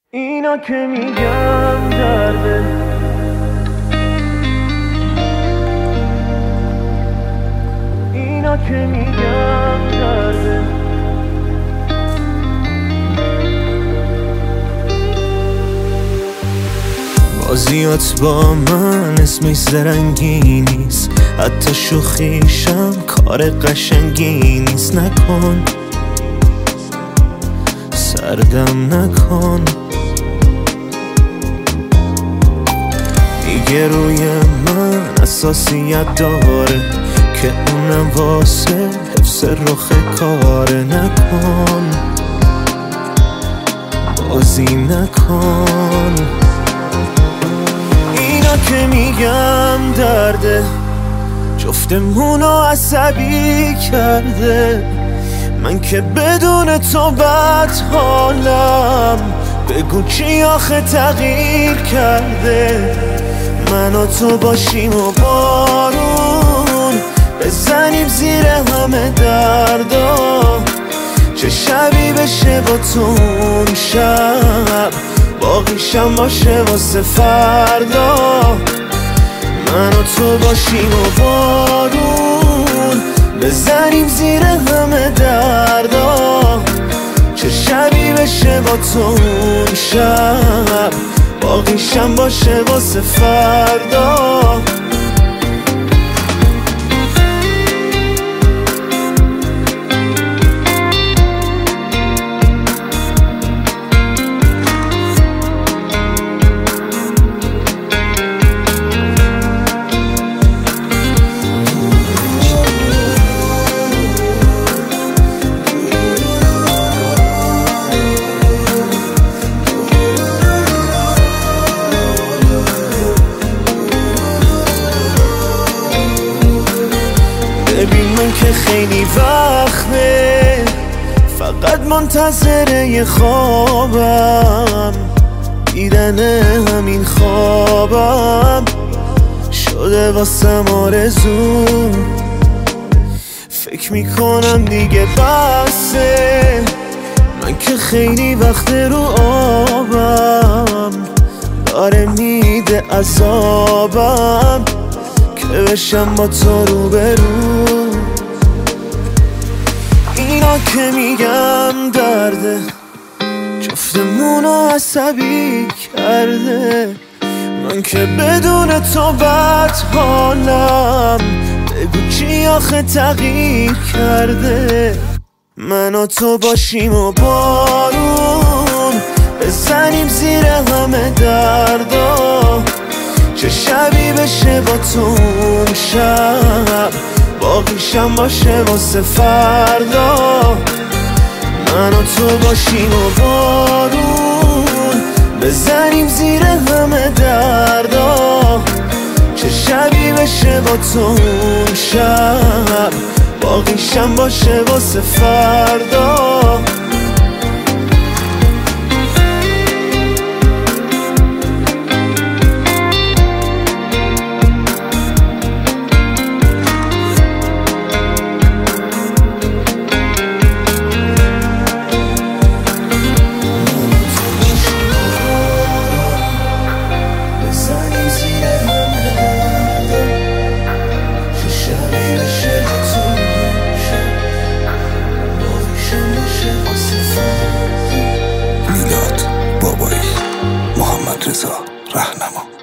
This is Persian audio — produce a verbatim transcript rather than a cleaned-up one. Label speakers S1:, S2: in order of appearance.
S1: اینا که میگم درده، اینا که میگم درده. بازیات با من اسمش زرنگی نیست، حتی شوخیشم کار قشنگی نیست. نکن سردم نکن، میگه روی من اساسیت داره که اونم واسه حفظ رخ کاره. نکن بازی نکن، اینا که میگم درده، جفتمونو عصبی کرده. من که بدون تو بد حالم، بگو کی آخه تغییر کرده. من و تو باشیم و بارون بزنیم زیر همه دردا، چه شبی بشه با تو اون شب، باقیشم باشه واسه فردا. من و تو باشیم و بارون بزنیم زیر همه دردا، چه شبی بشه با تو اون شب، باقیشم باشه واسه فردا. ببین من که خیلی وقته فقط منتظر یه خوابم، دیدن همین خوابم شده واسم آرزو. فکر میکنم دیگه بسه، من که خیلی وقت رو آبم، داره میده عذابم که بشم با تو روبرو. اینا که میگم درده، جفتمونو عصبی کرده. من که بدون تو بد حالم، بگو کی آخه تغییر کرده. من و تو باشیم و بارون بزنیم زیر همه دردا، چه شبی بشه با تو اون شب، باقیشم باشه واسه فردا. من و تو باشیم و بارون بزنیم زیر همه دردا، چه شبی بشه با تو اون شب، باقیشم باشه واسه فردا.
S2: رضا رهنما.